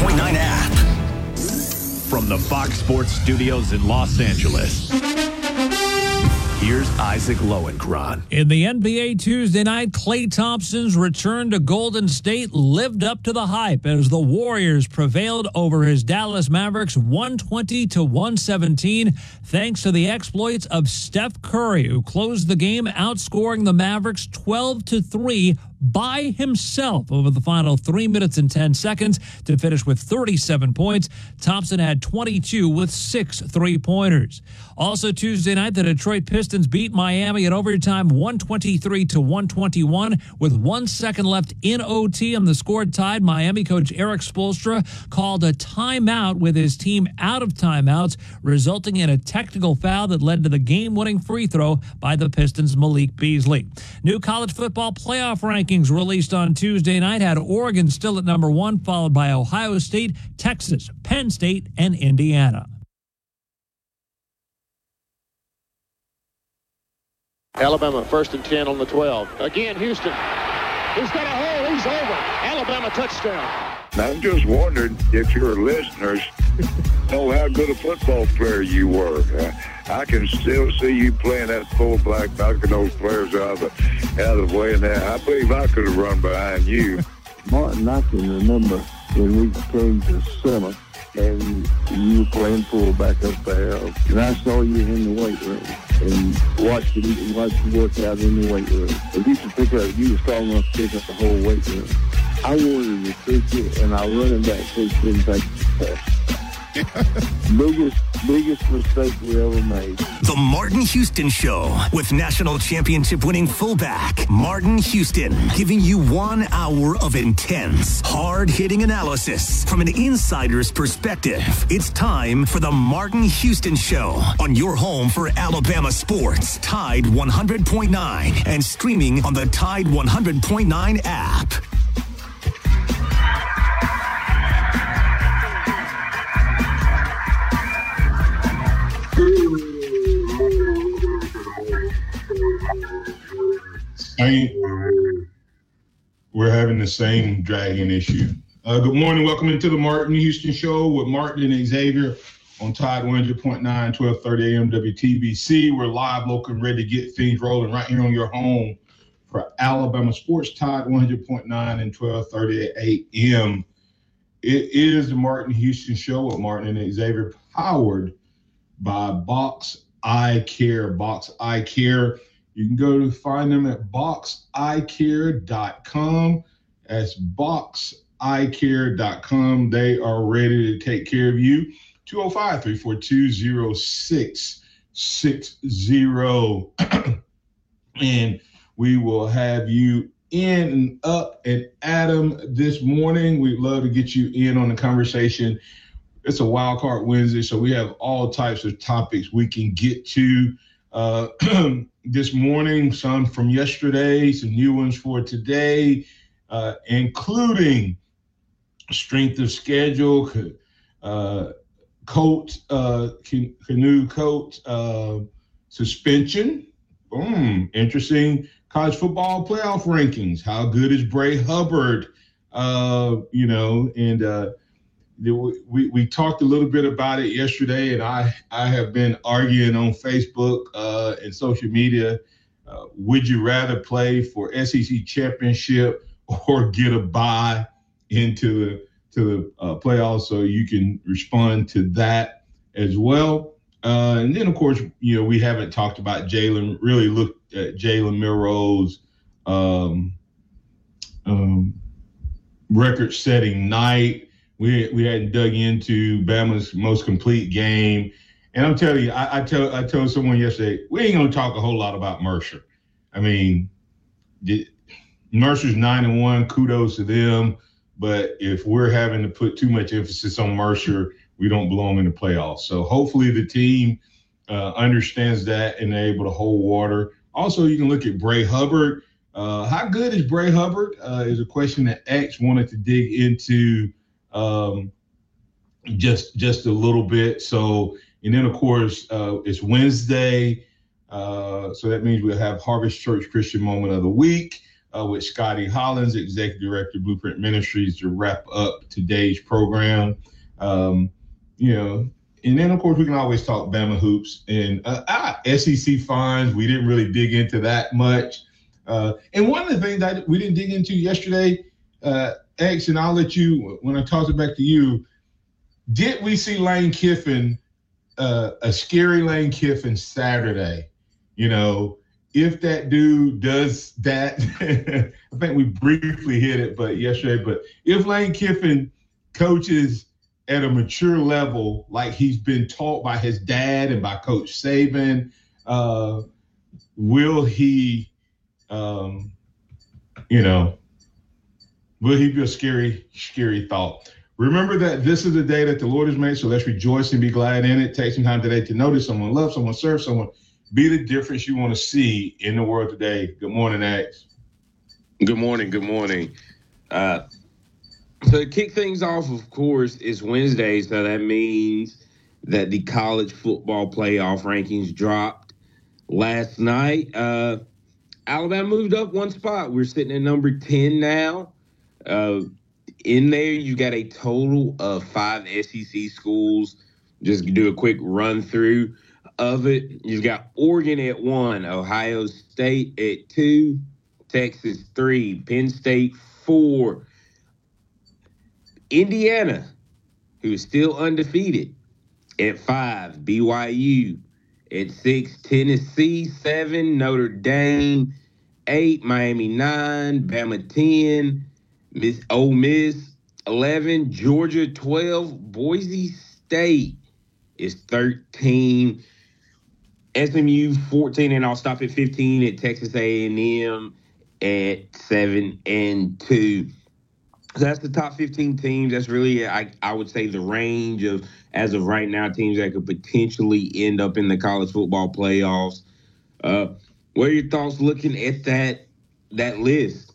100.9 app. From the Fox Sports Studios in Los Angeles, here's Isaac Lowenkron. In the NBA Tuesday night, Klay Thompson's return to Golden State lived up to the hype as the Warriors prevailed over his Dallas Mavericks 120-117, thanks to the exploits of Steph Curry, who closed the game outscoring the Mavericks 12-3 by himself over the final 3 minutes and 10 seconds to finish with 37 points. Thompson had 22 with 6 3-pointers. Also Tuesday night, the Detroit Pistons beat Miami in overtime 123-121 with 1 second left in OT, and the score tied. Miami coach Eric Spoelstra called a timeout with his team out of timeouts, resulting in a technical foul that led to the game-winning free throw by the Pistons' Malik Beasley. New college football playoff rankings released on Tuesday night had Oregon still at number 1, followed by Ohio State, Texas, Penn State, and Indiana. Alabama 1st and 10 on the 12. Again, Houston. He's got a hole. He's over. Alabama touchdown. I'm just wondering if your listeners know how good a football player you were. I can still see you playing that fullback, knocking those players out of the way. And I believe I could have run behind you. Martin, I can remember when we came to summer and you were playing fullback up there. And I saw you in the weight room and watched you work out in the weight room. If you could pick up, you were strong enough to pick up the whole weight room. I wanted to pick it, and our running back coach didn't take the pass. biggest mistake we ever made. The Martin Houston Show with national championship winning fullback Martin Houston, giving you 1 hour of intense, hard-hitting analysis from an insider's perspective. It's time for the Martin Houston Show on your home for Alabama sports, Tide 100.9, and streaming on the Tide 100.9 app. We're having the same dragging issue. Good morning. Welcome into the Martin Houston Show with Martin and Xavier on Tide 100.9, 1230 AM WTBC. We're live, local, and ready to get things rolling right here on your home for Alabama sports, Tide 100.9 and 1230 AM. It is the Martin Houston Show with Martin and Xavier, powered by Box Eye Care. Box Eye Care. You can go to find them at boxeyecare.com. That's boxeyecare.com. They are ready to take care of you. 205-342-0660. And we will have you in and up and at them this morning. We'd love to get you in on the conversation. It's a Wild Card Wednesday, so we have all types of topics we can get to this morning, some from yesterday, some new ones for today, including strength of schedule, canoe coat suspension. Interesting. College football playoff rankings. How good is Bray Hubbard? We talked a little bit about it yesterday, and I have been arguing on Facebook and social media. Would you rather play for SEC championship or get a bye into the playoffs? So you can respond to that as well. And then, of course, we haven't talked about Jalen. Really looked at Jalen Milroe's record-setting night. We hadn't dug into Bama's most complete game. And I'm telling you, I told someone yesterday, we ain't going to talk a whole lot about Mercer. I mean, Mercer's 9-1, kudos to them. But if we're having to put too much emphasis on Mercer, we don't belong in the playoffs. So hopefully the team understands that and they're able to hold water. Also, you can look at Bray Hubbard. How good is Bray Hubbard is a question that X wanted to dig into just a little bit. So, and then of course it's Wednesday, so that means we'll have Harvest Church Christian Moment of the Week. with Scotty Hollins, Executive Director of Blueprint Ministries, to wrap up today's program. And then, of course, we can always talk Bama hoops and SEC fines. We didn't really dig into that much. And one of the things that we didn't dig into yesterday, X, and I'll let you, when I toss it back to you, did we see Lane Kiffin, a scary Lane Kiffin Saturday? If that dude does that, I think we briefly hit it, but yesterday, but if Lane Kiffin coaches at a mature level, like he's been taught by his dad and by Coach Saban, will he be a scary, scary thought? Remember that this is the day that the Lord has made, so let's rejoice and be glad in it. Take some time today to notice someone, love someone, serve someone, be the difference you want to see in the world today. Good morning, Ax. Good morning. Good morning. So to kick things off, of course, it's Wednesday, so that means that the college football playoff rankings dropped last night. Alabama moved up one spot. We're sitting at number 10 now. In there, you got a total of 5 SEC schools. Just do a quick run through of it. You've got Oregon at 1, Ohio State at 2, Texas 3, Penn State 4, Indiana, who is still undefeated, at 5, BYU at 6, Tennessee 7, Notre Dame 8, Miami 9, Bama 10, Ole Miss 11, Georgia 12, Boise State is 13, SMU 14, and I'll stop at 15 at Texas A&M at 7 and 2. So that's the top 15 teams. That's really, I would say, the range of, as of right now, teams that could potentially end up in the college football playoffs. What are your thoughts looking at that list?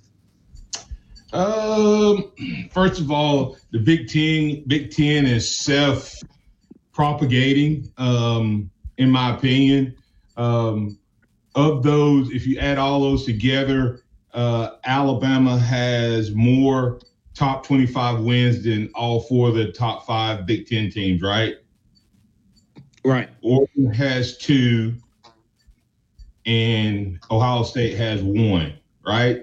First of all, the Big Ten is self-propagating, in my opinion. Of those, if you add all those together, Alabama has more top 25 wins than all 4 of the top 5 Big Ten teams, right? Right. Oregon has 2, and Ohio State has 1, right?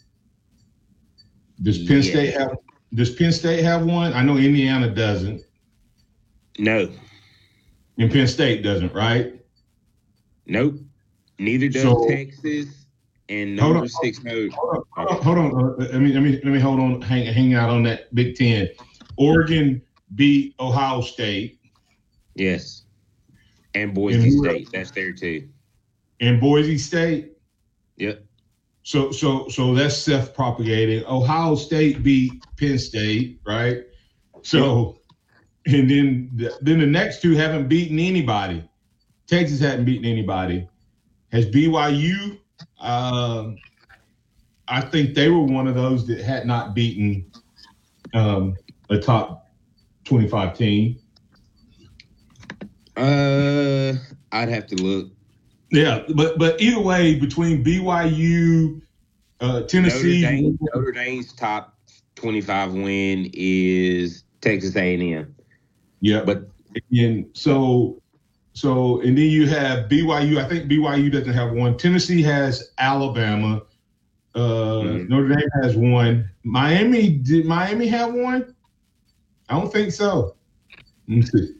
Does Penn State have 1? I know Indiana doesn't. No. And Penn State doesn't, right? Nope. Neither does Texas. And number 6. Hold on. Let me hold on. Hang out on that Big Ten. Oregon beat Ohio State. Yes. And Boise State. That's there too. And Boise State. Yep. So that's self-propagating. Ohio State beat Penn State, right? So, and then the next 2 haven't beaten anybody. Texas hadn't beaten anybody. Has BYU? I think they were one of those that had not beaten a top 25 team. I'd have to look. Yeah, but either way, between BYU, Tennessee, Notre Dame's top 25 win is Texas A&M. Yeah, but and so and then you have BYU. I think BYU doesn't have 1. Tennessee has Alabama. Notre Dame has 1. Did Miami have 1? I don't think so. Let me see.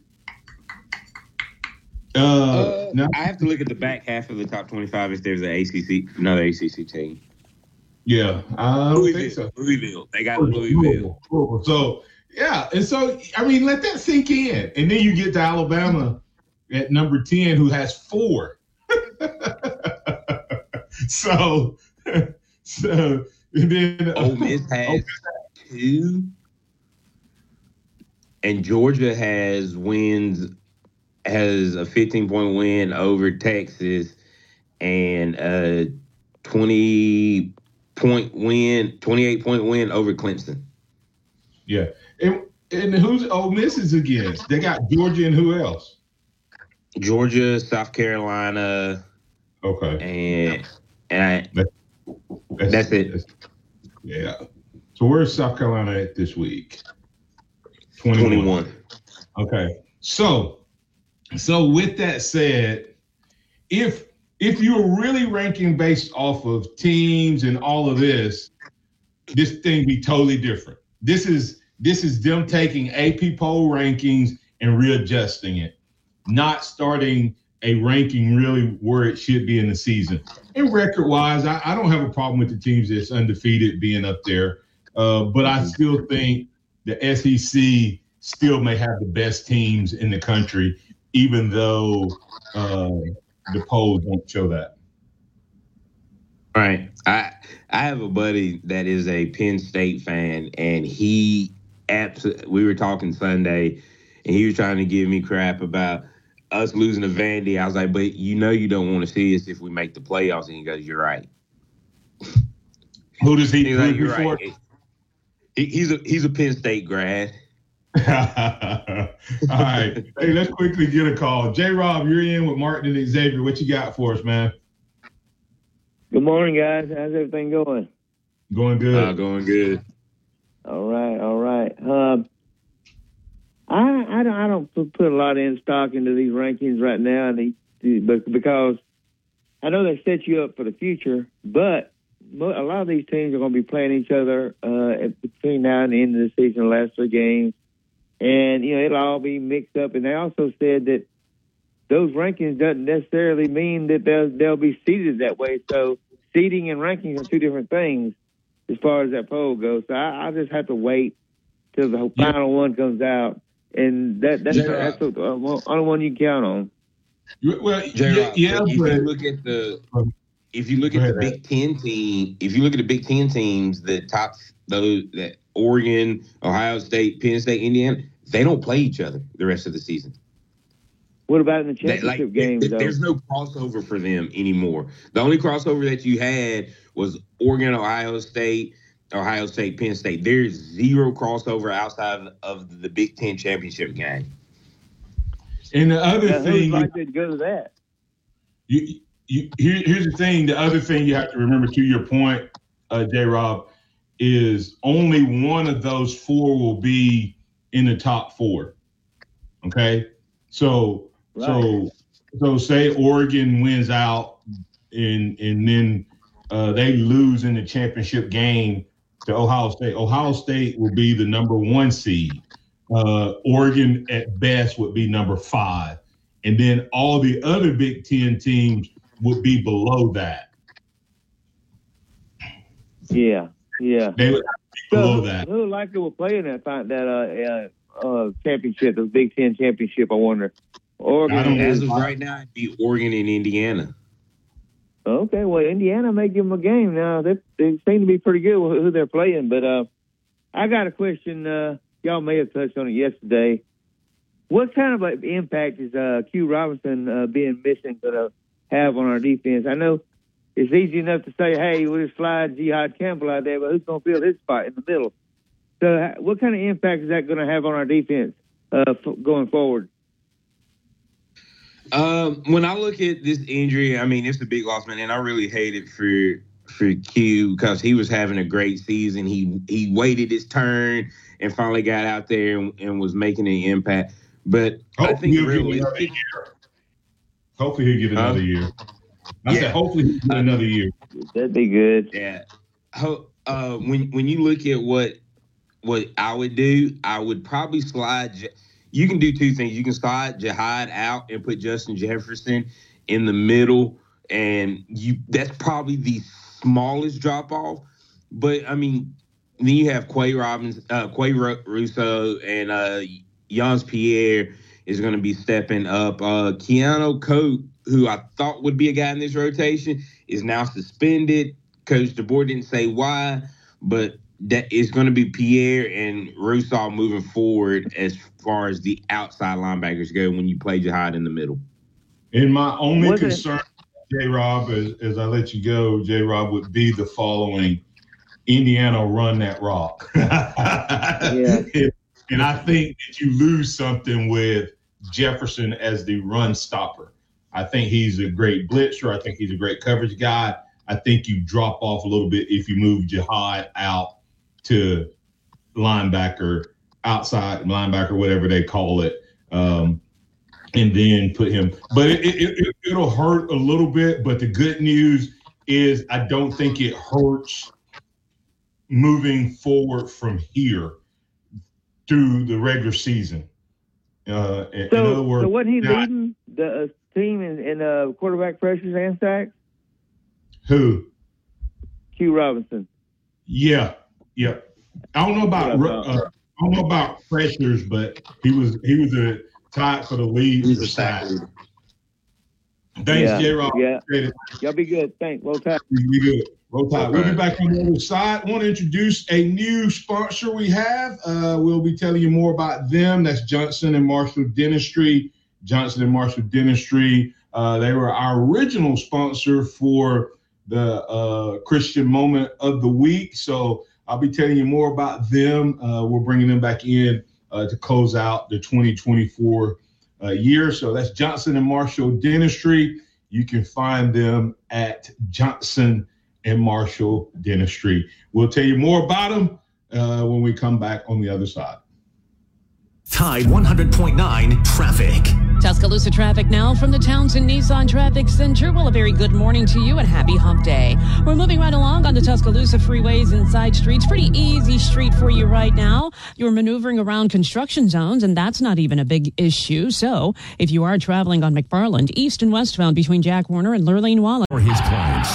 No. I have to look at the back half of the top 25 if there's another ACC team. Yeah, I don't think so. Louisville. They got Louisville. So, yeah. And so, I mean, let that sink in. And then you get to Alabama at number 10, who has 4. so, and then Ole Miss has 2. And Georgia has a 15-point win over Texas and a 28-point win over Clemson. Yeah. And who's Ole Miss is against? They got Georgia and who else? Georgia, South Carolina. Okay. And That's it. Yeah. So where's South Carolina at this week? 21. Okay. So with that said, if you're really ranking based off of teams and all of this thing be totally different. This is them taking AP poll rankings and readjusting it, not starting a ranking really where it should be in the season. And record-wise, I don't have a problem with the teams that's undefeated being up there, but I still think the SEC still may have the best teams in the country, even though the polls don't show that. Right. I have a buddy that is a Penn State fan, and we were talking Sunday, and he was trying to give me crap about us losing to Vandy. I was like, but you don't want to see us if we make the playoffs. And he goes, you're right. Who does he root for? Right. He's a Penn State grad. All right. Hey, let's quickly get a call. J-Rob, you're in with Martin and Xavier. What you got for us, man? Good morning, guys. How's everything going? Going good. Going good. All right. I don't put a lot in stock into these rankings right now, because I know they set you up for the future, but a lot of these teams are going to be playing each other between now and the end of the season, the last 3 games, and it'll all be mixed up. And they also said that those rankings doesn't necessarily mean that they'll be seeded that way. So seeding and rankings are 2 different things as far as that poll goes. So I just have to wait till the final one comes out, and that's the only one you can count on. Well, if you look at the Big Ten team, if you look at the Big Ten teams, that Oregon, Ohio State, Penn State, Indiana, they don't play each other the rest of the season. What about in the championship games? There's no crossover for them anymore. The only crossover that you had was Oregon, Ohio State, Penn State. There's 0 crossover outside of the Big Ten championship game. And the other thing, who's likely to go to that? Here's the thing. The other thing you have to remember, to your point, J-Rob, is only one of those 4 will be in the top 4. Okay, so say Oregon wins out and then they lose in the championship game to Ohio State. Ohio State will be the number 1 seed. Oregon at best would be number 5. And then all the other Big Ten teams would be below that. Yeah. They would be below that. Who likely will play in that championship, the Big Ten championship, I wonder? Oregon. As of right now, it'd be Oregon and Indiana. Okay, well, Indiana may give them a game now. They seem to be pretty good with who they're playing. But I got a question. Y'all may have touched on it yesterday. What kind of impact is Q Robinson being missing going to have on our defense? I know it's easy enough to say, hey, we'll just slide Jihad Campbell out there, but who's going to fill his spot in the middle? So what kind of impact is that going to have on our defense going forward? When I look at this injury, I mean, it's a big loss, man, and I really hate it for Q because he was having a great season. He waited his turn and finally got out there and was making an impact. But I think hopefully he'll get another year. I said hopefully he'll get another year. That'd be good. Yeah. When you look at what I would do, I would probably slide. You can do 2 things. You can slide Jihad out and put Justin Jefferson in the middle, and that's probably the smallest drop off. But I mean, then you have Quay Russo and Jans Pierre is going to be stepping up. Keanu Cote, who I thought would be a guy in this rotation, is now suspended. Coach DeBoer didn't say why, but that is going to be Pierre and Russo moving forward as far as the outside linebackers go when you play Jihad in the middle. And my only concern, J-Rob, as I let you go, J-Rob, would be the following. Indiana run that rock. Yeah. And I think that you lose something with Jefferson as the run stopper. I think he's a great blitzer. I think he's a great coverage guy. I think you drop off a little bit if you move Jihad out to linebacker, outside linebacker, whatever they call it, and then put him. But it'll hurt a little bit. But the good news is I don't think it hurts moving forward from here through the regular season. In other words, so wasn't he leading the team in quarterback pressures and sacks? Who? Q Robinson. Yeah. I don't know about pressures, but he was a tied for the lead. He's a sack leader. Thanks, J-Rob. Yeah. Y'all be good. Thanks. Roll Tide. Be good. Roll Tide. We'll be back on the other side. I want to introduce a new sponsor we have. We'll be telling you more about them. That's Johnson and Marshall Dentistry. Johnson and Marshall Dentistry. They were our original sponsor for the Christian Moment of the Week. So I'll be telling you more about them. We're bringing them back in to close out the 2024 year. So that's Johnson and Marshall Dentistry. You can find them at Johnson and Marshall Dentistry. We'll tell you more about them when we come back on the other side. Tide 100.9 traffic. Tuscaloosa traffic now from the Townsend Nissan Traffic Center. Well, a very good morning to you and happy hump day. We're moving right along on the Tuscaloosa freeways and side streets. Pretty easy street for you right now. You're maneuvering around construction zones, and that's not even a big issue. So if you are traveling on McFarland, east and westbound between Jack Warner and Lurleen Wallace. For his clients.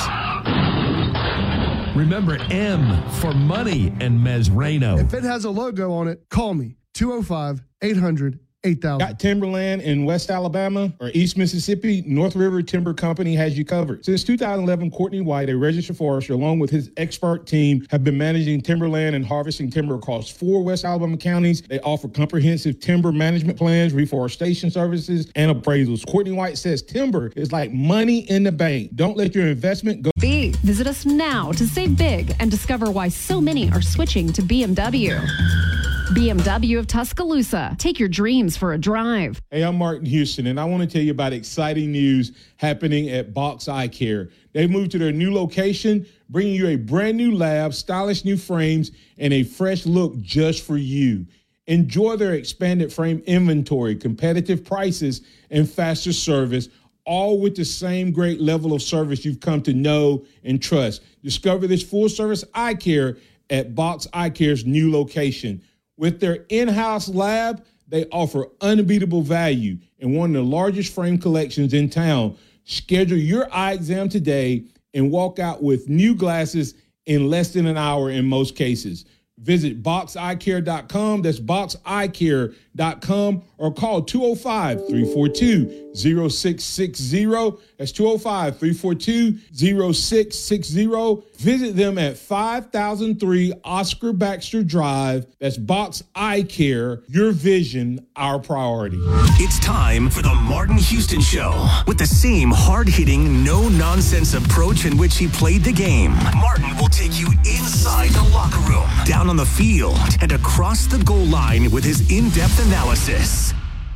Remember M for money and Mezrano. If it has a logo on it, call me. 205-800-8000. Got timberland in West Alabama or East Mississippi? North River Timber Company has you covered. Since 2011, Courtney White, a registered forester, along with his expert team, have been managing timberland and harvesting timber across 4 West Alabama counties. They offer comprehensive timber management plans, reforestation services, and appraisals. Courtney White says timber is like money in the bank. Don't let your investment go. Visit us now to save big and discover why so many are switching to BMW. BMW of Tuscaloosa. Take your dreams for a drive. Hey, I'm Martin Houston, and I want to tell you about exciting news happening at Box Eye Care. They've moved to their new location, bringing you a brand new lab, stylish new frames, and a fresh look just for you. Enjoy their expanded frame inventory, competitive prices, and faster service, all with the same great level of service you've come to know and trust. Discover this full-service eye care at Box Eye Care's new location. With their in-house lab, they offer unbeatable value and one of the largest frame collections in town. Schedule your eye exam today and walk out with new glasses in less than an hour in most cases. Visit boxeyecare.com. That's boxeyecare.com or call 205-342-0660. That's 205-342-0660. Visit them at 5003 Oscar Baxter Drive. That's Box Eye Care. Your vision, our priority. It's time for the Martin Houston Show. With the same hard-hitting, no-nonsense approach in which he played the game, Martin will take you inside the locker room, down on the field, and across the goal line with his in-depth analysis.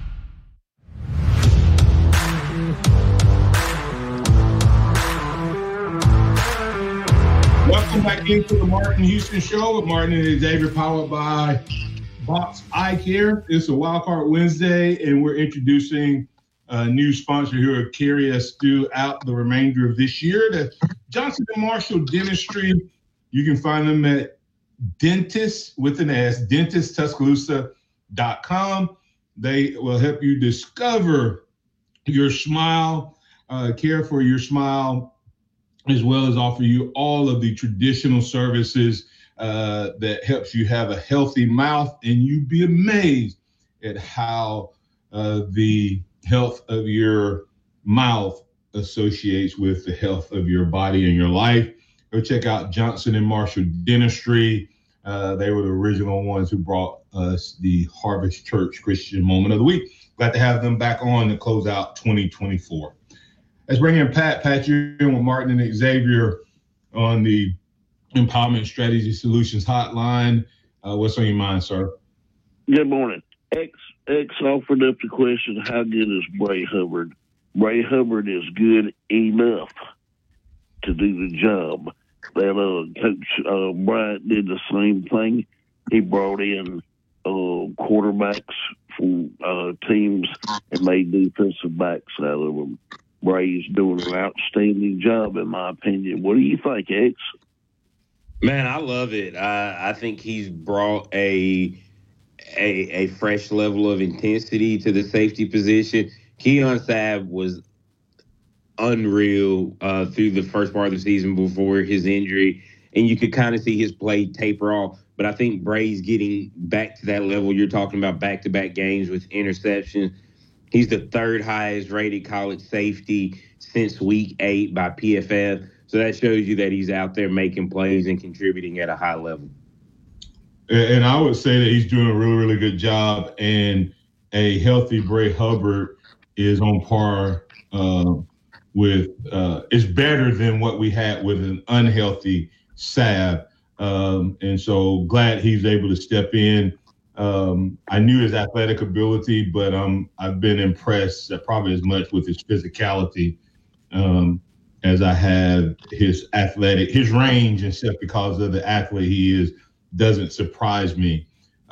Welcome back into the Martin Houston Show with Martin and Xavier, powered by Box Eye Care. It's a Wild Card Wednesday, and we're introducing a new sponsor who will carry us throughout the remainder of this year. That's Johnson & Marshall Dentistry. You can find them at Dentist with an S, dentisttuscaloosa.com. They will help you discover your smile, care for your smile, as well as offer you all of the traditional services that helps you have a healthy mouth. And you'd be amazed at how the health of your mouth associates with the health of your body and your life. Go check out Johnson & Marshall Dentistry. They were the original ones who brought us the Harvest Church Christian Moment of the Week. Glad to have them back on to close out 2024. Let's bring in Pat. Pat, you're in with Martin and Xavier on the Empowerment Strategy Solutions Hotline. What's on your mind, sir? Good morning. X offered up the question, how good is Bray Hubbard? Bray Hubbard is good enough. to do the job. That Coach Bryant did the same thing. He brought in quarterbacks from teams and made defensive backs out of them. Bray's doing an outstanding job, in my opinion. What do you think, X? Man, I love it. I think he's brought a fresh level of intensity to the safety position. Keon Sabb was unreal through the first part of the season before his injury, and you could kind of see his play taper off. But I think Bray's getting back to that level. You're talking about back-to-back games with interceptions. He's the third highest rated college safety since week 8 by PFF. So that shows you that he's out there making plays and contributing at a high level. And I would say that he's doing a really, really good job. And a healthy Bray Hubbard is on par with is better than what we had with an unhealthy Sabb. And so glad he's able to step in. I knew his athletic ability, but I've been impressed probably as much with his physicality as I have his range and stuff, because of the athlete he is, doesn't surprise me.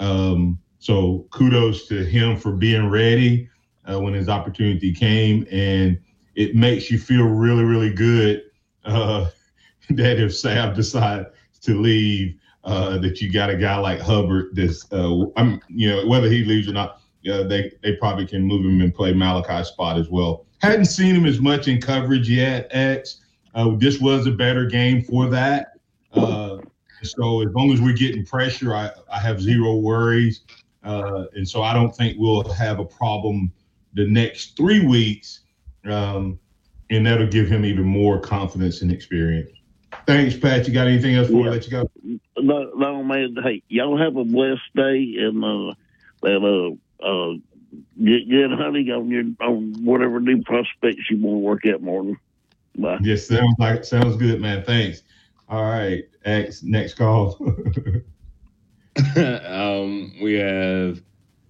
So kudos to him for being ready when his opportunity came, and it makes you feel really, really good that if Sabb decides to leave, that you got a guy like Hubbard. Whether he leaves or not, they probably can move him and play Malachi's spot as well. Hadn't seen him as much in coverage yet, X. This was a better game for that. So as long as we're getting pressure, I have zero worries. And so I don't think we'll have a problem the next 3 weeks. And that'll give him even more confidence and experience. Thanks, Pat. You got anything else before I let you go? No, man. Hey, y'all have a blessed day, and get hunting on whatever new prospects you want to work at, Morton. Bye. Yes, sounds good, man. Thanks. All right, X, next call. We have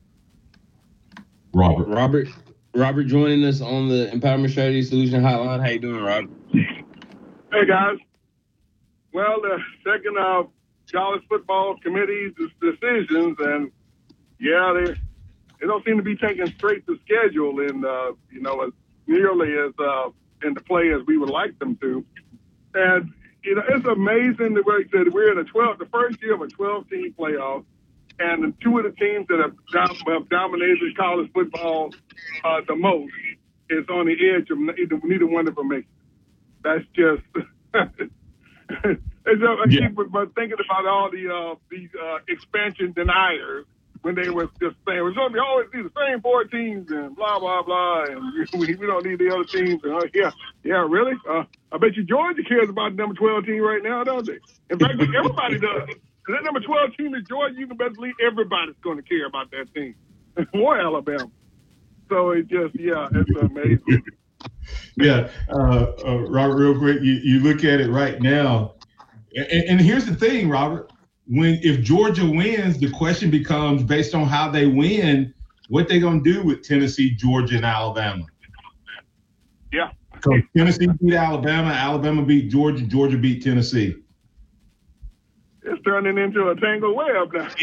Robert. Robert joining us on the Empowerment Strategy Solution Hotline. How you doing, Robert? Hey, guys. Well, the second of college football committee's decisions, and they don't seem to be taking straight to schedule, and as nearly as into play as we would like them to. And it's amazing that we're in the first year of a 12-team playoff, and two of the teams that have dominated college football the most is on the edge of neither one of them making it. That's just. I keep thinking about all these expansion deniers when they was just saying we're going to always be the same 4 teams and blah blah blah, and we don't need the other teams. And, really? I bet you Georgia cares about the number 12 team right now, don't they? In fact, everybody does. That number 12 team is Georgia. You can best believe everybody's going to care about that team, or Alabama. So it's amazing. Yeah, Robert, real quick, you look at it right now, and here's the thing, Robert. If Georgia wins, the question becomes, based on how they win, what they gonna do with Tennessee, Georgia, and Alabama. Yeah. So Tennessee beat Alabama, Alabama beat Georgia, Georgia beat Tennessee. It's turning into a tangled web now.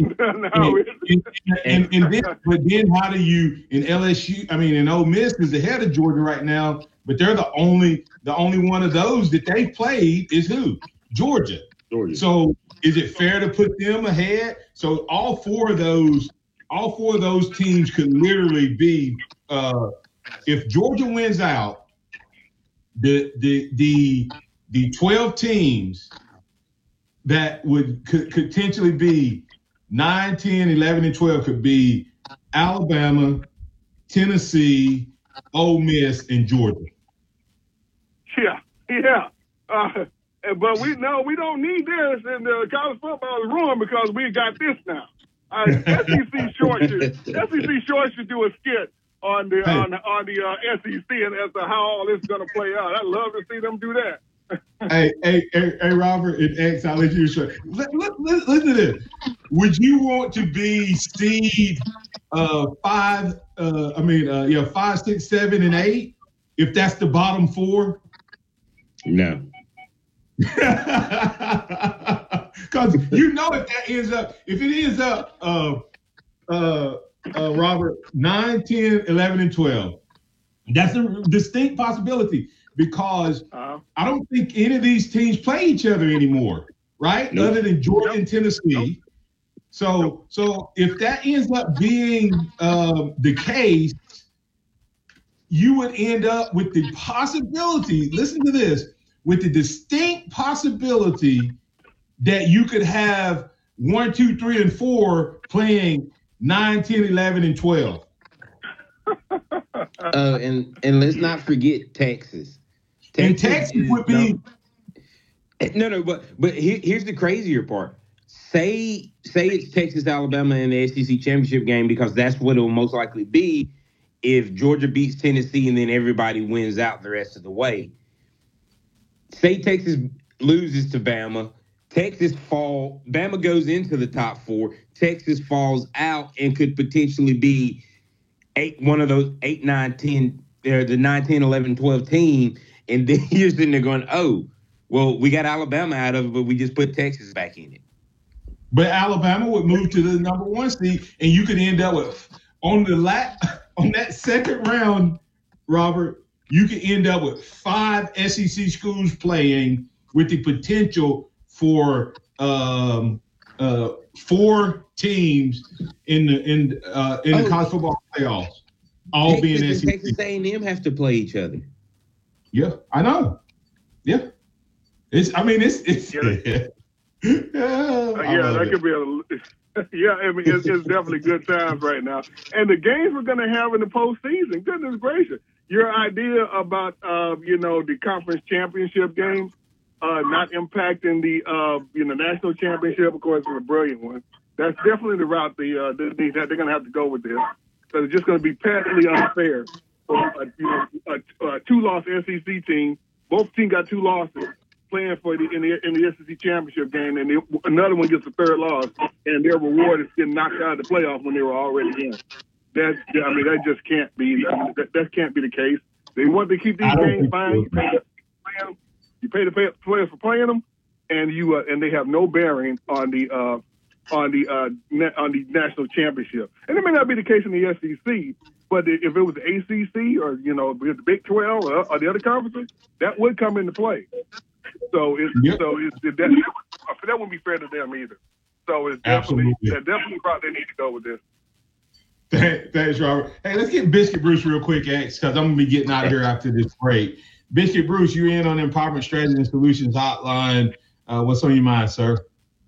But then how do you in LSU? I mean, in Ole Miss is ahead of Georgia right now, but they're the only one of those that they played is who? Georgia. So is it fair to put them ahead? So all four of those teams could literally be. If Georgia wins out, the 12 teams that could potentially be 9, 10, 11, and 12 could be Alabama, Tennessee, Ole Miss, and Georgia. Yeah. But we don't need this, and college football is ruined because we got this now. SEC Short should do a skit on the SEC and as to how all this is going to play out. I'd love to see them do that. Hey, Robert and X, I'll let you show. Listen to this. Would you want to be seed 5, 6, 7, and 8 if that's the bottom 4? No. Because you know if it ends up, Robert, 9, 10, 11, and 12, that's a distinct possibility because I don't think any of these teams play each other anymore, right? Nope. Other than Georgia and Tennessee. Nope. So if that ends up being the case, you would end up with the possibility, listen to this, with the distinct possibility that you could have 1, 2, 3, and 4 playing 9, 10, 11, and 12. And let's not forget Texas. Texas would be no. But here's the crazier part. Say it's Texas, Alabama in the SEC championship game because that's what it will most likely be if Georgia beats Tennessee and then everybody wins out the rest of the way. Say Texas loses to Bama. Bama goes into the top 4. Texas falls out and could potentially be one of those 8, 9, 10, the 9, 10, 11, 12 team. And then you're sitting there going, oh, well, we got Alabama out of it, but we just put Texas back in it. But Alabama would move to the number 1 seed, and you could end up with on that second round, Robert, you could end up with 5 SEC schools playing with the potential for 4 teams in the college football playoffs, all being SEC. Texas A&M have to play each other. Yeah, I know. Yeah, it's. That could be it's definitely good times right now. And the games we're going to have in the postseason, goodness gracious. Your idea about, the conference championship games not impacting the national championship, of course, is a brilliant one. That's definitely the route they're going to have to go with this. So it's just going to be patently unfair for a 2-loss SEC team. Both teams got 2 losses. Playing for in the SEC championship game, and another one gets a 3rd loss, and their reward is getting knocked out of the playoff when they were already in. That just can't be. That can't be the case. They want to keep these games fine. You pay the players for playing them, and they have no bearing on the national championship. And it may not be the case in the SEC, but if it was the ACC or the Big 12 or the other conferences, that would come into play. So that wouldn't be fair to them either. So it's definitely probably they need to go with this. Thanks, Robert. Hey, let's get Biscuit Bruce real quick, X, because I'm gonna be getting out of here after this break. Biscuit Bruce, you're in on Empowerment Strategy and Solutions Hotline. What's on your mind, sir?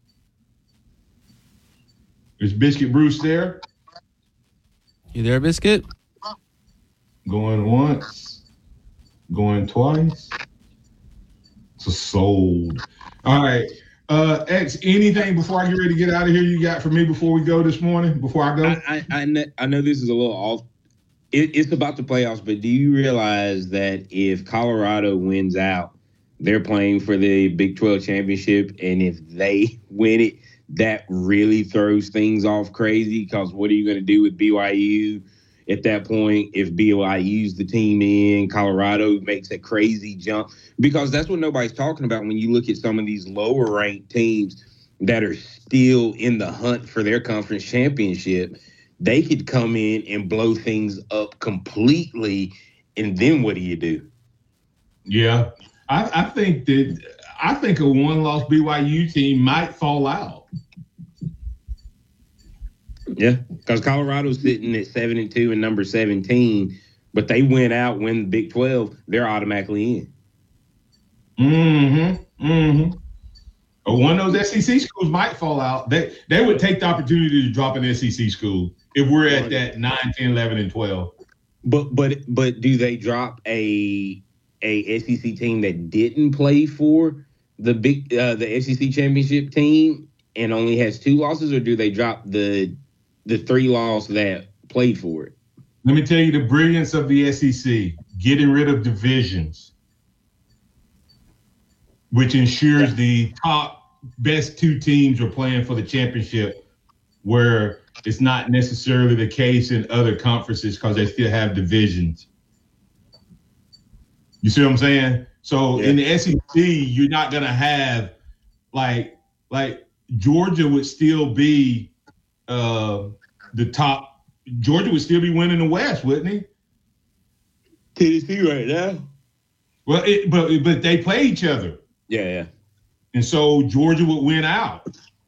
Is Biscuit Bruce there? You there, Biscuit? Going once, going twice. So sold. All right. X, anything before I get ready to get out of here you got for me before we go this morning, before I go? I know this is a little off. It's about the playoffs, but do you realize that if Colorado wins out, they're playing for the Big 12 championship, and if they win it, that really throws things off crazy because what are you going to do with BYU at that point if BYU's the team in? Colorado makes a crazy jump because that's what nobody's talking about when you look at some of these lower ranked teams that are still in the hunt for their conference championship. They could come in and blow things up completely, and then what do you do? Yeah, I think a one-loss BYU team might fall out. Yeah, because Colorado's sitting at 7-2 and number 17, but they went out, win the Big 12, they're automatically in. One of those SEC schools might fall out. They would take the opportunity to drop an SEC school if we're at that 9, 10, 11, and 12. But do they drop a SEC team that didn't play for the SEC championship team and only has 2 losses, or do they drop the 3 loss that played for it? Let me tell you the brilliance of the SEC, getting rid of divisions, which ensures the top best 2 teams are playing for the championship, where it's not necessarily the case in other conferences because they still have divisions. You see what I'm saying? So in the SEC, you're not going to have like Georgia would still be the top. Georgia would still be winning the West, wouldn't he? Tennessee right now. Well, but they play each other. Yeah. And so Georgia would win out.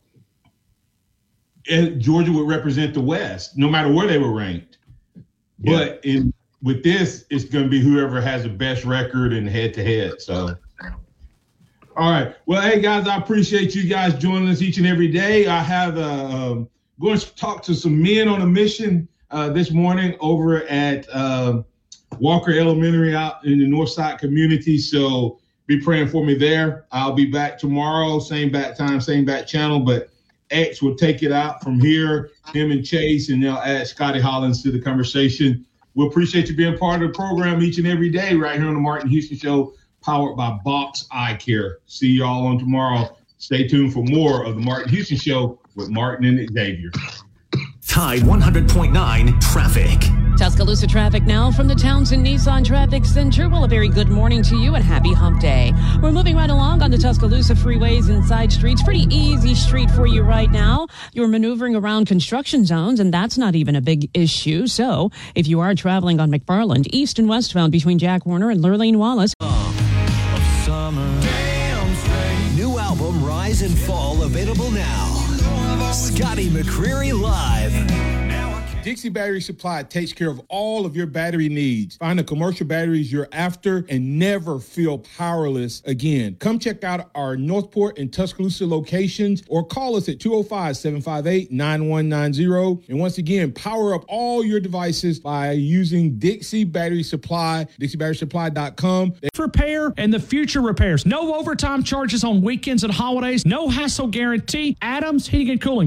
And Georgia would represent the West, no matter where they were ranked. Yeah. But with this, it's going to be whoever has the best record and head-to-head. So, all right. Well, hey, guys, I appreciate you guys joining us each and every day. I have going to talk to some men on a mission this morning over at Walker Elementary out in the Northside community. So be praying for me there. I'll be back tomorrow, same bat time, same bat channel, but X will take it out from here, him and Chase, and they'll add Scotty Hollins to the conversation. We appreciate you being part of the program each and every day right here on the Martin Houston Show, powered by Box Eye Care. See y'all on tomorrow. Stay tuned for more of the Martin Houston Show with Martin and Xavier. Tide 100.9 traffic. Tuscaloosa traffic now from the Townsend Nissan Traffic Center. Well, a very good morning to you and happy hump day. We're moving right along on the Tuscaloosa freeways and side streets. Pretty easy street for you right now. You're maneuvering around construction zones, and that's not even a big issue. So if you are traveling on McFarland, east and westbound between Jack Warner and Lurleen Wallace. Of summer. New album Rise and Fall available now. Scotty McCreery Live. Dixie Battery Supply takes care of all of your battery needs. Find the commercial batteries you're after and never feel powerless again. Come check out our Northport and Tuscaloosa locations or call us at 205-758-9190. And once again, power up all your devices by using Dixie Battery Supply, DixieBatterySupply.com. Repair and the future repairs. No overtime charges on weekends and holidays. No hassle guarantee. Adams Heating and Cooling,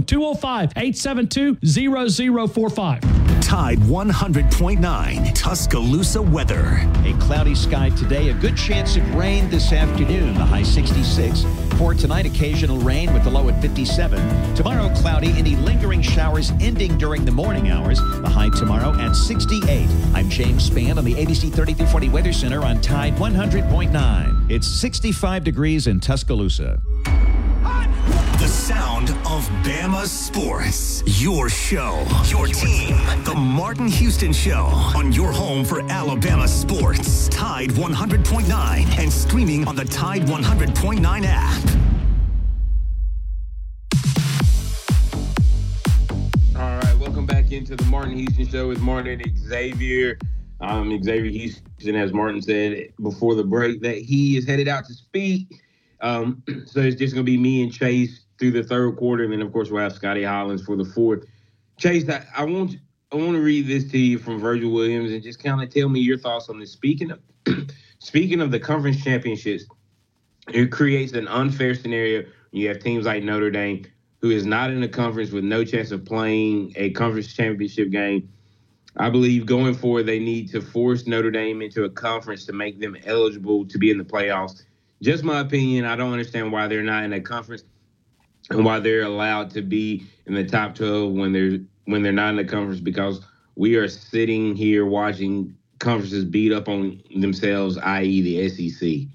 205-872-0045. Tide 100.9 Tuscaloosa weather. A cloudy sky today, a good chance of rain this afternoon, the high 66. For tonight, occasional rain with the low at 57. Tomorrow, cloudy, any lingering showers ending during the morning hours. The high tomorrow at 68. I'm James Spann on the ABC 30-40 Weather Center on Tide 100.9. It's 65 degrees in Tuscaloosa. The sound of Bama sports. Your show, your team. The Martin Houston Show on your home for Alabama sports. Tide 100.9 and streaming on the Tide 100.9 app. All right, welcome back into the Martin Houston Show with Martin and Xavier. Xavier Houston, as Martin said before the break, that he is headed out to speak. So it's just going to be me and Chase through the third quarter, and then, of course, we'll have Scotty Hollins for the fourth. Chase, I want to read this to you from Virgil Williams and just kind of tell me your thoughts on this. Speaking of the conference championships, it creates an unfair scenario. You have teams like Notre Dame, who is not in a conference with no chance of playing a conference championship game. I believe going forward, they need to force Notre Dame into a conference to make them eligible to be in the playoffs. Just my opinion. I don't understand why they're not in a conference and why they're allowed to be in the top 12 when they're not in the conference, because we are sitting here watching conferences beat up on themselves, i.e. the SEC.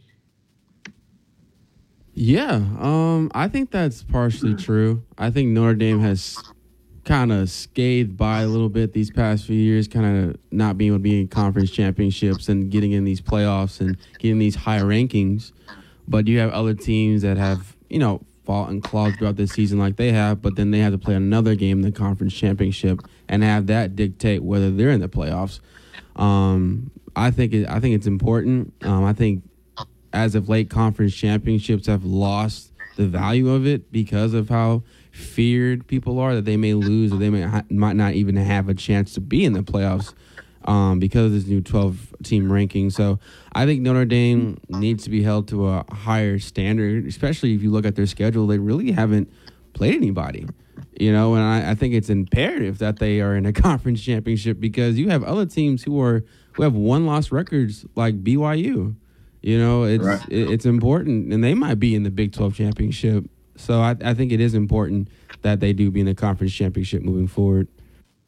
Yeah, I think that's partially true. I think Notre Dame has kind of scathed by a little bit these past few years, kind of not being able to be in conference championships and getting in these playoffs and getting these high rankings. But you have other teams that have, fought and clawed throughout this season like they have, but then they have to play another game in the conference championship and have that dictate whether they're in the playoffs. I think it's important. I think as of late, conference championships have lost the value of it because of how feared people are that they may lose or they might not even have a chance to be in the playoffs because of this new 12-team ranking. So I think Notre Dame needs to be held to a higher standard, especially if you look at their schedule. They really haven't played anybody, and I think it's imperative that they are in a conference championship because you have other teams who have one-loss records like BYU. It's important, and they might be in the Big 12 championship. So I think it is important that they do be in the conference championship moving forward.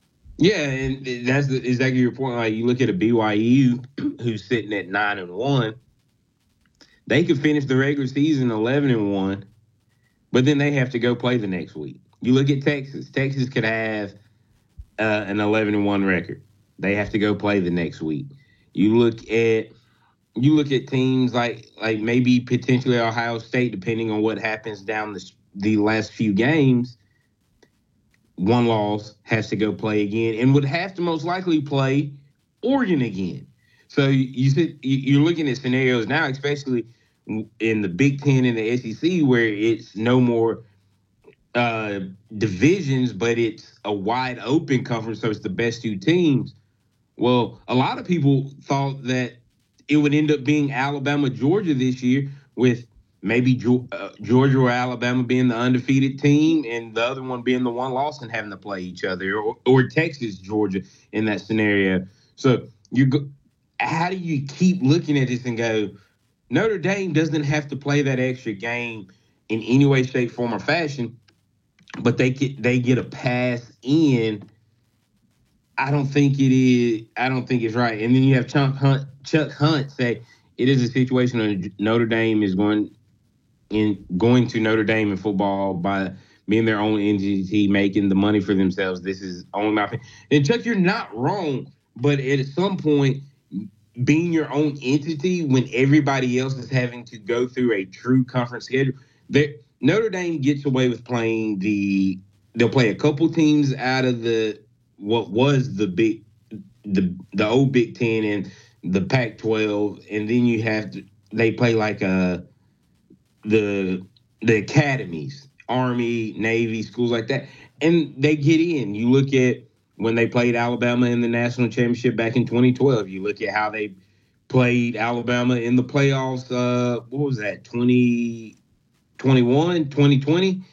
Yeah, and that's exactly your point. Like, you look at a BYU who's sitting at 9-1. They could finish the regular season 11-1, but then they have to go play the next week. You look at Texas. Texas could have an 11-1 record. They have to go play the next week. You look at teams like maybe potentially Ohio State, depending on what happens down the last few games. One loss, has to go play again, and would have to most likely play Oregon again. So you're looking at scenarios now, especially in the Big Ten and the SEC, where it's no more divisions, but it's a wide open conference, so it's the best two teams. Well, a lot of people thought that it would end up being Alabama, Georgia this year, with maybe Georgia or Alabama being the undefeated team and the other one being the one loss and having to play each other, or Texas, Georgia in that scenario. So how do you keep looking at this and go, Notre Dame doesn't have to play that extra game in any way, shape, form, or fashion, but they get a pass in? I don't think it's right. And then you have Chuck Hunt say it is a situation where Notre Dame is going to Notre Dame in football by being their own entity, making the money for themselves. This is only my opinion. And Chuck, you're not wrong, but at some point, being your own entity when everybody else is having to go through a true conference schedule, Notre Dame gets away with playing they'll play a couple teams out of what was the old Big Ten and the Pac-12, and then they play like the academies, Army, Navy, schools like that, and they get in. You look at when they played Alabama in the national championship back in 2012. You look at how they played Alabama in the playoffs. What was that? 2021, 2020.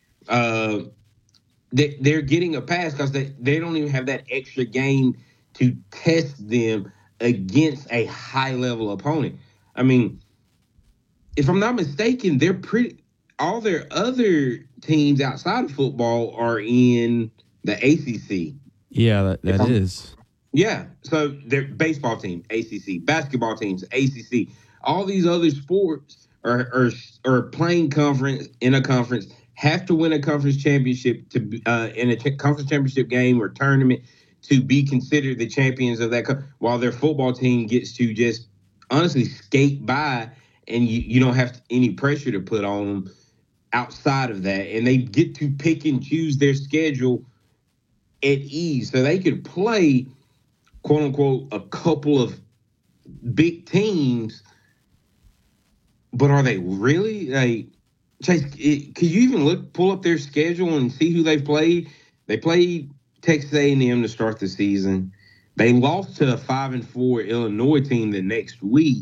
They're getting a pass because they don't even have that extra game to test them against a high-level opponent. I mean, if I'm not mistaken, all their other teams outside of football are in the ACC. Yeah, that is. Yeah, so their baseball team, ACC, basketball teams, ACC. All these other sports are playing in a conference, have to win a conference championship in a conference championship game or tournament to be considered the champions of that, while their football team gets to just honestly skate by, and you don't have any pressure to put on them outside of that. And they get to pick and choose their schedule at ease. So they could play, quote unquote, a couple of big teams, but are they really? Like, Chase, could you even pull up their schedule and see who they've played? They played Texas A&M to start the season. They lost to a 5-4 Illinois team the next week.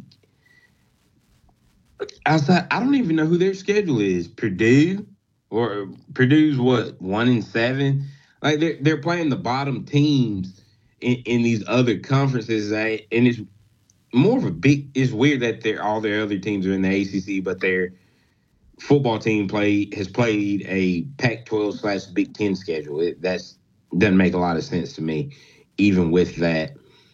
I don't even know who their schedule is. Purdue's what, 1-7? Like, they're playing the bottom teams in these other conferences, and it's more of it's weird that all their other teams are in the ACC, but their football team has played a Pac-12/Big Ten schedule. That doesn't make a lot of sense to me, even with that.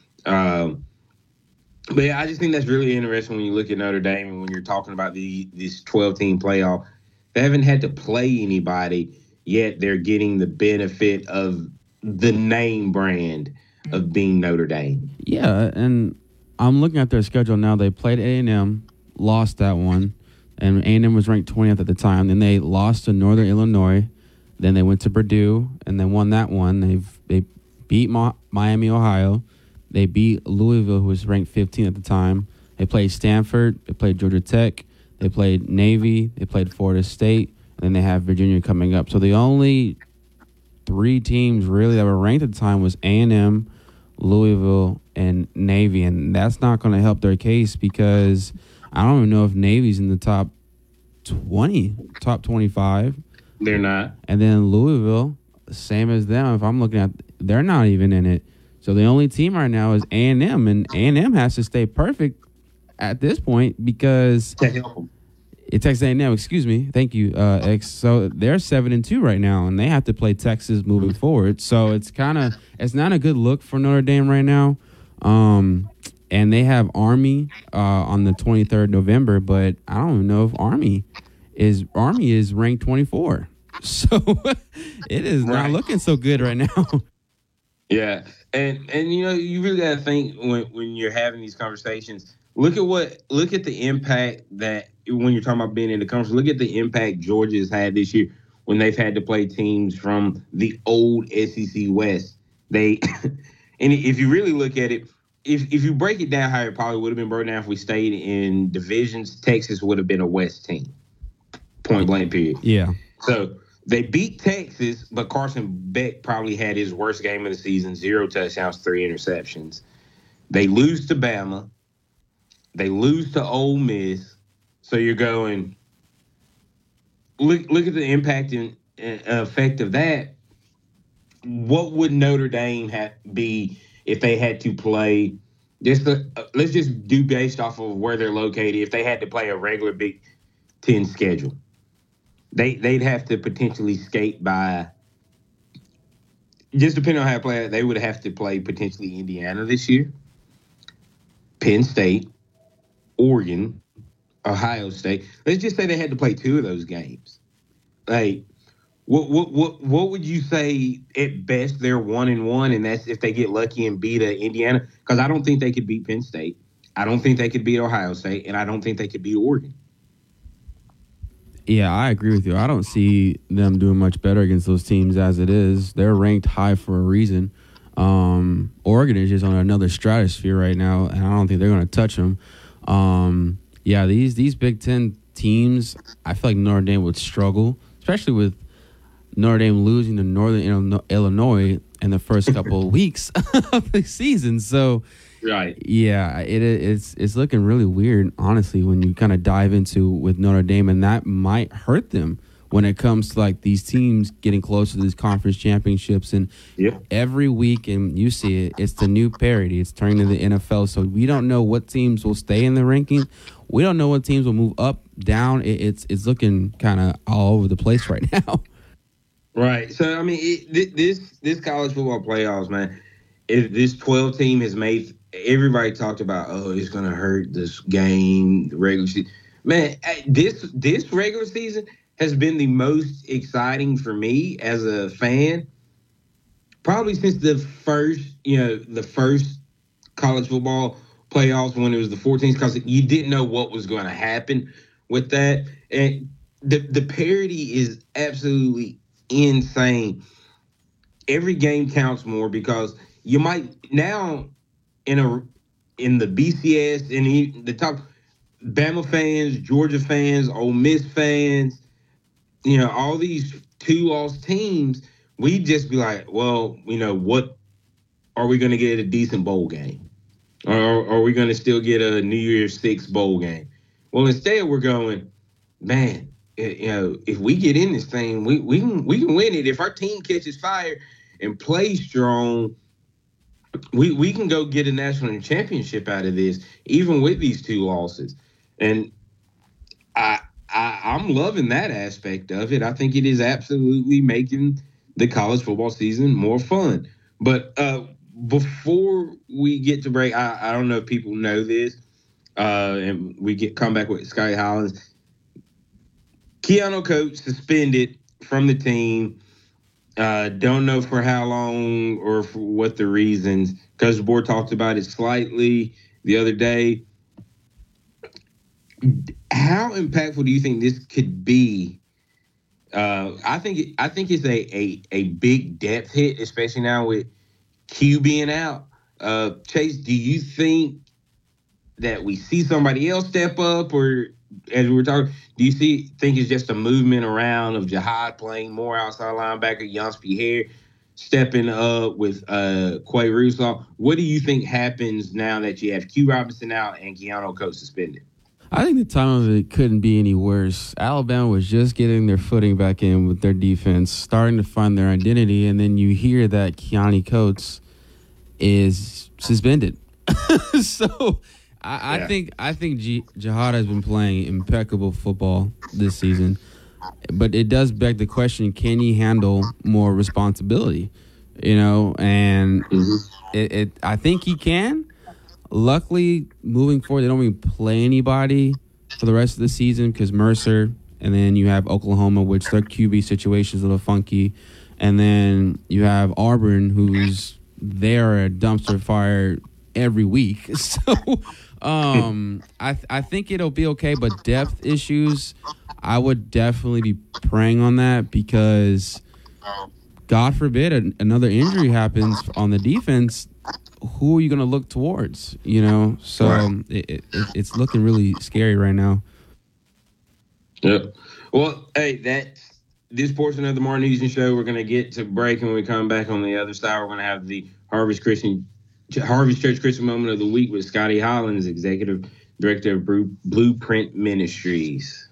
But yeah, I just think that's really interesting when you look at Notre Dame and when you're talking about this 12-team playoff. They haven't had to play anybody, yet they're getting the benefit of the name brand of being Notre Dame. Yeah, and I'm looking at their schedule now. They played A&M, lost that one, and A&M was ranked 20th at the time. Then they lost to Northern Illinois. Then they went to Purdue, and they won that one. They beat Miami, Ohio. They beat Louisville, who was ranked 15th at the time. They played Stanford. They played Georgia Tech. They played Navy. They played Florida State. And then they have Virginia coming up. So the only three teams really that were ranked at the time was A&M, Louisville, and Navy. And that's not going to help their case because I don't even know if Navy's in the top 20, top 25. They're not. And then Louisville, same as them. If I'm looking at, they're not even in it. So the only team right now is A&M, and A&M has to stay perfect at this point because Texas A&M, excuse me. Thank you, X. So they're 7-2 right now, and they have to play Texas moving forward. So it's not a good look for Notre Dame right now. And they have Army on the 23rd November, but I don't even know if Army is ranked 24. So it is not looking so good right now. Yeah, and you really got to think when you're having these conversations. Look at the impact that when you're talking about being in the conference. Look at the impact Georgia has had this year when they've had to play teams from the old SEC West. And if you really look at it, if you break it down how it probably would have been broken down if we stayed in divisions, Texas would have been a West team. Point blank period. Yeah. So they beat Texas, but Carson Beck probably had his worst game of the season, 0 touchdowns, 3 interceptions. They lose to Bama. They lose to Ole Miss. So you're going, look at the impact and effect of that. What would Notre Dame be if they had to play? Let's just do based off of where they're located. If they had to play a regular Big Ten schedule, they'd have to potentially skate by. Just depending on how they play, they would have to play potentially Indiana this year, Penn State, Oregon, Ohio State. Let's just say they had to play 2 of those games. Like, what would you say at best they're 1-1, and that's if they get lucky and beat Indiana? Because I don't think they could beat Penn State. I don't think they could beat Ohio State, and I don't think they could beat Oregon. Yeah, I agree with you. I don't see them doing much better against those teams as it is. They're ranked high for a reason. Oregon is just on another stratosphere right now, and I don't think they're going to touch them. Yeah, these Big Ten teams, I feel like Notre Dame would struggle, especially with Notre Dame losing to Northern Illinois in the first couple of weeks of the season. So, right, yeah, it's looking really weird, honestly, when you kind of dive into with Notre Dame, and that might hurt them when it comes to like these teams getting close to these conference championships. And every week, and you see it, it's the new parity. It's turning to the NFL. So we don't know what teams will stay in the ranking. We don't know what teams will move up, down. It's looking kind of all over the place right now. Right. So, I mean, this college football playoffs, man, this 12 team has made everybody talked about, it's going to hurt this game, the regular season. Man, this regular season has been the most exciting for me as a fan, probably since the first college football playoffs when it was the 14th, because you didn't know what was going to happen with that. And the parity is absolutely insane. Every game counts more because you might now in the BCS and the top Bama fans, Georgia fans, Ole Miss fans, all these 2-loss teams, we'd just be like, well, what are we going to get a decent bowl game? Or are we going to still get a New Year's Six bowl game? Well, instead we're going, man, if we get in this thing, we can win it. If our team catches fire and plays strong, we can go get a national championship out of this, even with these 2 losses. And I'm loving that aspect of it. I think it is absolutely making the college football season more fun. But before we get to break, I don't know if people know this, and we come back with Scotty Hollins. Keanu Coates suspended from the team. Don't know for how long or for what the reasons. Coach DeBoer talked about it slightly the other day. How impactful do you think this could be? I think it's a big depth hit, especially now with Q being out. Chase, do you think that we see somebody else step up, or as we were talking, do you think it's just a movement around of Jihad playing more outside linebacker, Yancey Pierre stepping up with Quay Russaw? What do you think happens now that you have Q Robinson out and Keanu Coates suspended? I think the time of it couldn't be any worse. Alabama was just getting their footing back in with their defense, starting to find their identity, and then you hear that Keanu Coates is suspended. So I think Jihad has been playing impeccable football this season, but it does beg the question: can he handle more responsibility? And I think he can. Luckily, moving forward, they don't even play anybody for the rest of the season because Mercer, and then you have Oklahoma, which their QB situation is a little funky, and then you have Auburn, they are a dumpster fire every week. So I think it'll be okay, but depth issues, I would definitely be praying on that because God forbid another injury happens on the defense. Who are you going to look towards? So right. It's looking really scary right now. Yep. Well, hey, this portion of the Martin Houston Show, we're going to get to break, and when we come back on the other side, we're going to have the Harvest Church Christian Moment of the Week with Scotty Hollins, Executive Director of Blueprint Ministries.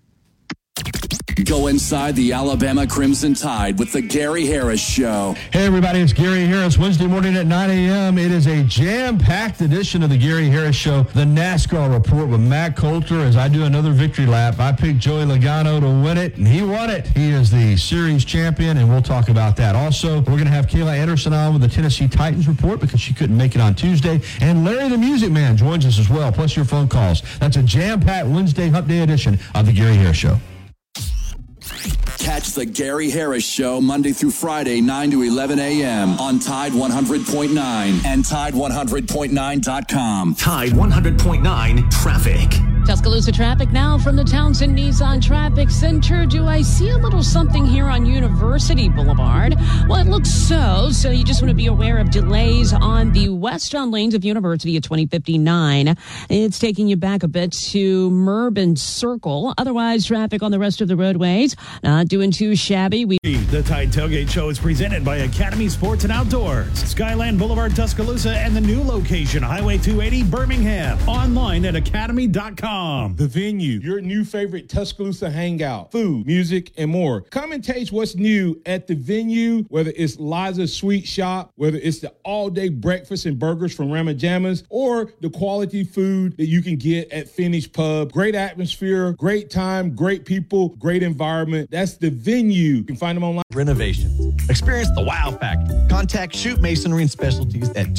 Go inside the Alabama Crimson Tide with the Gary Harris Show. Hey, everybody, it's Gary Harris. Wednesday morning at 9 a.m. It is a jam-packed edition of the Gary Harris Show, the NASCAR Report with Matt Coulter. As I do another victory lap, I picked Joey Logano to win it, and he won it. He is the series champion, and we'll talk about that. Also, we're going to have Kayla Anderson on with the Tennessee Titans Report because she couldn't make it on Tuesday, and Larry the Music Man joins us as well, plus your phone calls. That's a jam-packed Wednesday Hump Day edition of the Gary Harris Show. Catch the Gary Harris Show Monday through Friday, 9 to 11 a.m. on Tide 100.9 and Tide100.9.com. Tide 100.9 Traffic. Tuscaloosa traffic now from the Townsend Nissan Traffic Center. Do I see a little something here on University Boulevard? Well, it looks so you just want to be aware of delays on the westbound lanes of University at 2059. It's taking you back a bit to Merben Circle. Otherwise, traffic on the rest of the roadways not doing too shabby. The Tide Tailgate Show is presented by Academy Sports and Outdoors, Skyland Boulevard, Tuscaloosa, and the new location, Highway 280, Birmingham. Online at academy.com. The venue, your new favorite Tuscaloosa hangout, food, music, and more. Come and taste what's new at the venue, whether it's Liza's Sweet Shop, whether it's the all-day breakfast and burgers from Ramajama's, or the quality food that you can get at Finish Pub. Great atmosphere, great time, great people, great environment. That's the venue. You can find them online. Renovations. Experience the wow factor. Contact Shoot Masonry and Specialties at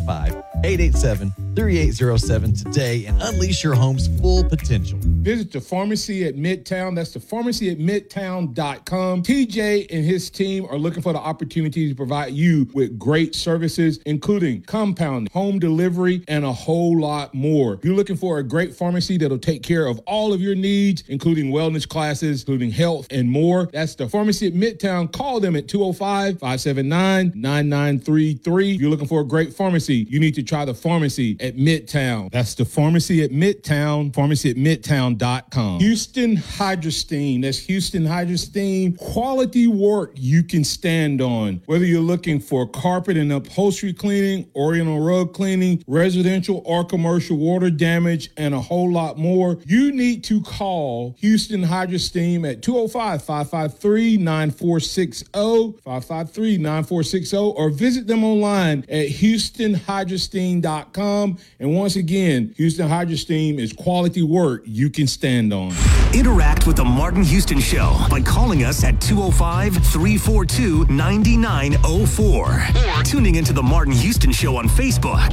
205-887-3807 today and unleash your home's full potential. Visit the Pharmacy at Midtown. That's the Pharmacy at Midtown.com. TJ and his team are looking for the opportunity to provide you with great services, including compounding, home delivery, and a whole lot more. If you're looking for a great pharmacy that'll take care of all of your needs, including wellness classes, including health, and more, that's the Pharmacy at Midtown. Call them at 205-579-9933. If you're looking for a great pharmacy, you need to try the Pharmacy at Midtown. That's the Pharmacy at Midtown, Pharmacy at Midtown.com. Houston Hydrosteam. That's Houston Hydrosteam. Quality work you can stand on. Whether you're looking for carpet and upholstery cleaning, oriental rug cleaning, residential or commercial water damage, and a whole lot more, you need to call Houston Hydrosteam at 205-553-9460, 553-9460, or visit them online at HoustonHydrosteam.com. And once again, Houston Hydrosteam is quality work you can stand on. Interact with the Martin Houston Show by calling us at 205-342-9904 or tuning into the Martin Houston Show on Facebook.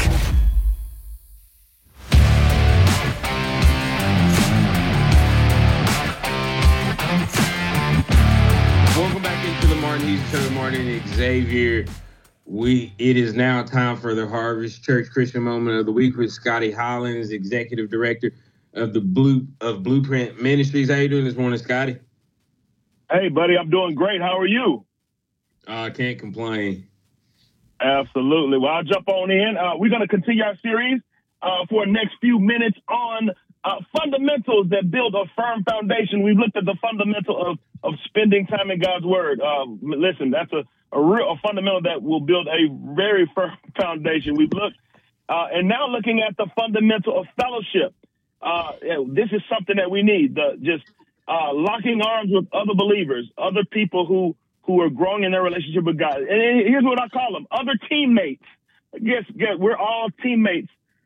Welcome back into the Martin Houston Show. Martin and Xavier. It is now time for the Harvest Church Christian Moment of the Week with Scotty Hollins, Executive Director of Blueprint Ministries. How you doing this morning, Scotty? Hey, buddy, I'm doing great. How are you? I can't complain. Absolutely. Well, I'll jump on in. We're going to continue our series for the next few minutes on fundamentals that build a firm foundation. We've looked at the fundamental of spending time in God's Word. Listen, that's a fundamental that will build a very firm foundation. We've looked, and now looking at the fundamental of fellowship. This is something that we need, locking arms with other believers, other people who are growing in their relationship with God. And here's what I call them, other teammates. Yes, we're all teammates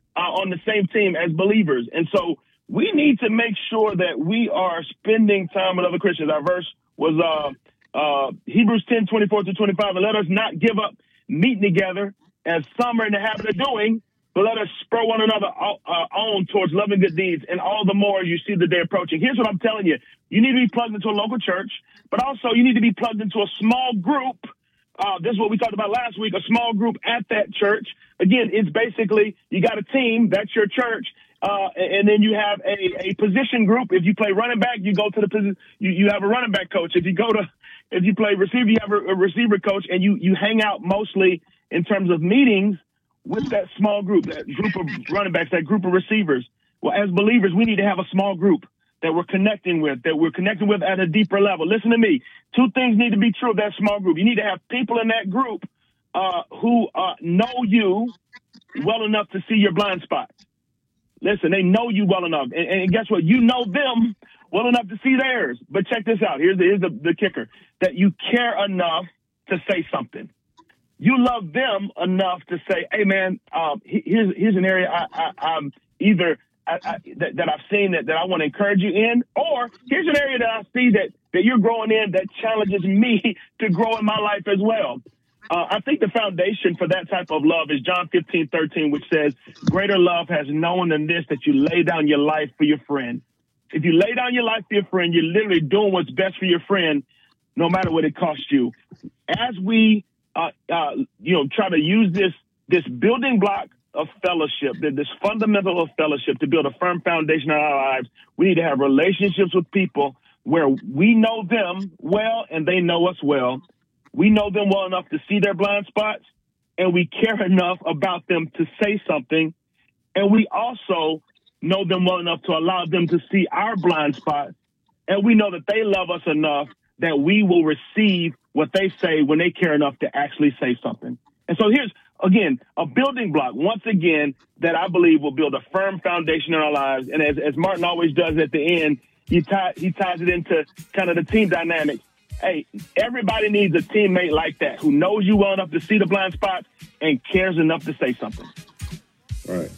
on the same team as believers. And so we need to make sure that we are spending time with other Christians. Our verse was Hebrews 10:24-25, and let us not give up meeting together as some are in the habit of doing, but let us spur one another on towards loving good deeds, and all the more as you see the day approaching. Here's what I'm telling you. You need to be plugged into a local church, but also you need to be plugged into a small group. This is what we talked about last week, a small group at that church. Again, it's basically you got a team, that's your church, and then you have a position group. If you play running back, you go to the position. You have a running back coach. If you play receiver, you have a receiver coach, and you hang out mostly in terms of meetings with that small group, that group of running backs, that group of receivers. Well, as believers, we need to have a small group that we're connecting with at a deeper level. Listen to me. Two things need to be true of that small group. You need to have people in that group who know you well enough to see your blind spots. Listen, they know you well enough. And guess what? You know them well enough to see theirs. But check this out. Here's the kicker, that you care enough to say something. You love them enough to say, hey, man, here's an area that I've seen that I want to encourage you in, or here's an area that I see that you're growing in that challenges me to grow in my life as well. I think the foundation for that type of love is John 15:13, which says, greater love has no one than this, that you lay down your life for your friend. If you lay down your life for your friend, you're literally doing what's best for your friend, no matter what it costs you. As we try to use this building block of fellowship, this fundamental of fellowship to build a firm foundation in our lives, we need to have relationships with people where we know them well and they know us well. We know them well enough to see their blind spots, and we care enough about them to say something. And we also know them well enough to allow them to see our blind spots. And we know that they love us enough that we will receive what they say when they care enough to actually say something. And so here's, again, a building block, once again, that I believe will build a firm foundation in our lives. And as Martin always does at the end, he ties it into kind of the team dynamics. Hey, everybody needs a teammate like that who knows you well enough to see the blind spots and cares enough to say something. All right.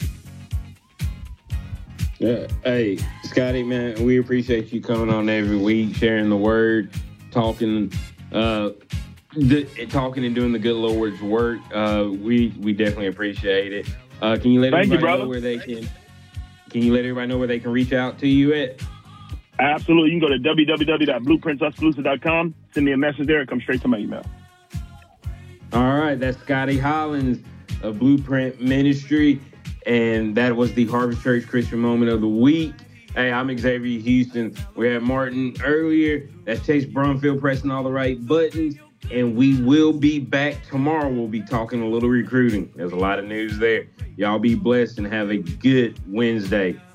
Yeah. Hey, Scotty, man, we appreciate you coming on every week, sharing the word, talking and doing the good Lord's work. We definitely appreciate it. Can you let everybody know where they can? Can you let everybody know where they can reach out to you at? Absolutely. You can go to www.blueprintstuscaloosa.com. Send me a message there. It comes straight to my email. All right. That's Scotty Hollins of Blueprint Ministry. And that was the Harvest Church Christian Moment of the Week. Hey, I'm Xavier Houston. We had Martin earlier. That's Chase Brumfield pressing all the right buttons. And we will be back tomorrow. We'll be talking a little recruiting. There's a lot of news there. Y'all be blessed and have a good Wednesday.